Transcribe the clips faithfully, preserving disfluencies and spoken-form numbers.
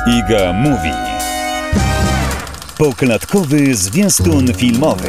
Iga Mówi. Poklatkowy zwiastun filmowy.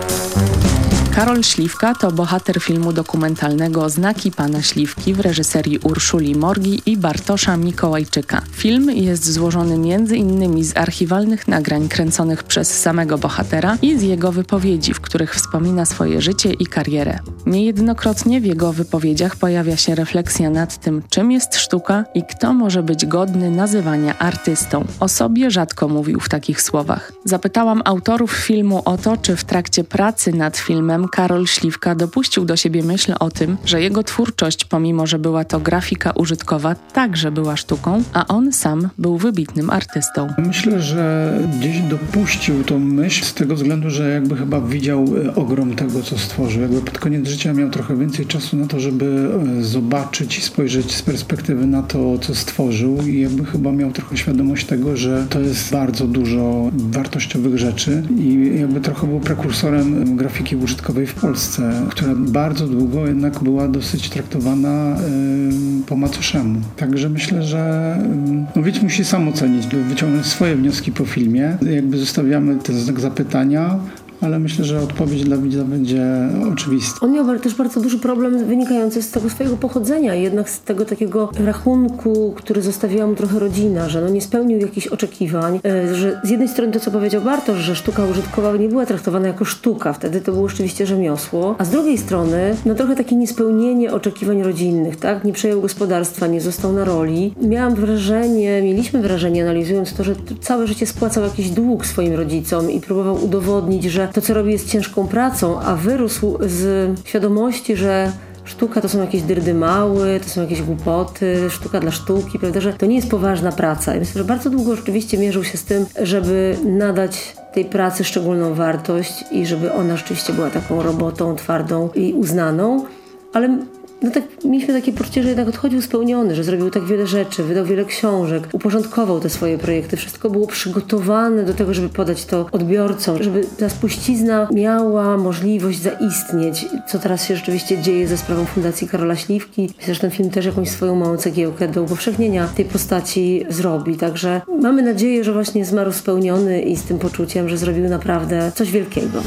Karol Śliwka to bohater filmu dokumentalnego Znaki Pana Śliwki w reżyserii Urszuli Morgi i Bartosza Mikołajczyka. Film jest złożony między innymi z archiwalnych nagrań kręconych przez samego bohatera i z jego wypowiedzi, w których wspomina swoje życie i karierę. Niejednokrotnie w jego wypowiedziach pojawia się refleksja nad tym, czym jest sztuka i kto może być godny nazywania artystą. O sobie rzadko mówił w takich słowach. Zapytałam autorów filmu o to, czy w trakcie pracy nad filmem Karol Śliwka dopuścił do siebie myśl o tym, że jego twórczość, pomimo że była to grafika użytkowa, także była sztuką, a on sam był wybitnym artystą. Myślę, że gdzieś dopuścił tą myśl z tego względu, że jakby chyba widział ogrom tego, co stworzył. Jakby pod koniec życia miał trochę więcej czasu na to, żeby zobaczyć i spojrzeć z perspektywy na to, co stworzył i jakby chyba miał trochę świadomość tego, że to jest bardzo dużo wartościowych rzeczy i jakby trochę był prekursorem grafiki użytkowej w Polsce, która bardzo długo jednak była dosyć traktowana y, po macoszemu. Także myślę, że y, no widz musi sam ocenić, wyciągnąć swoje wnioski po filmie. Jakby zostawiamy ten znak zapytania, ale myślę, że odpowiedź dla widza będzie oczywista. On miał też bardzo duży problem wynikający z tego swojego pochodzenia, jednak z tego takiego rachunku, który zostawiła mu trochę rodzina, że no nie spełnił jakichś oczekiwań, że z jednej strony to, co powiedział Bartosz, że sztuka użytkowa nie była traktowana jako sztuka, wtedy to było oczywiście rzemiosło, a z drugiej strony no trochę takie niespełnienie oczekiwań rodzinnych, tak? Nie przejął gospodarstwa, nie został na roli. Miałam wrażenie, mieliśmy wrażenie, analizując to, że całe życie spłacał jakiś dług swoim rodzicom i próbował udowodnić, że to, co robi, jest ciężką pracą, a wyrósł z świadomości, że sztuka to są jakieś dyrdymały, to są jakieś głupoty, sztuka dla sztuki, prawda, że to nie jest poważna praca. I myślę, że bardzo długo rzeczywiście mierzył się z tym, żeby nadać tej pracy szczególną wartość i żeby ona rzeczywiście była taką robotą twardą i uznaną, ale no tak mieliśmy takie poczucie, że jednak odchodził spełniony, że zrobił tak wiele rzeczy, wydał wiele książek, uporządkował te swoje projekty. Wszystko było przygotowane do tego, żeby podać to odbiorcom, żeby ta spuścizna miała możliwość zaistnieć, co teraz się rzeczywiście dzieje ze sprawą Fundacji Karola Śliwki. Myślę, że ten film też jakąś swoją małą cegiełkę do upowszechnienia tej postaci zrobi. Także mamy nadzieję, że właśnie zmarł spełniony i z tym poczuciem, że zrobił naprawdę coś wielkiego.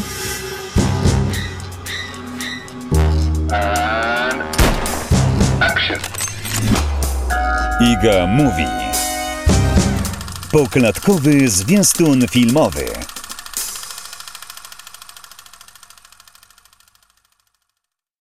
Iga Mówi. Poklatkowy zwiastun filmowy.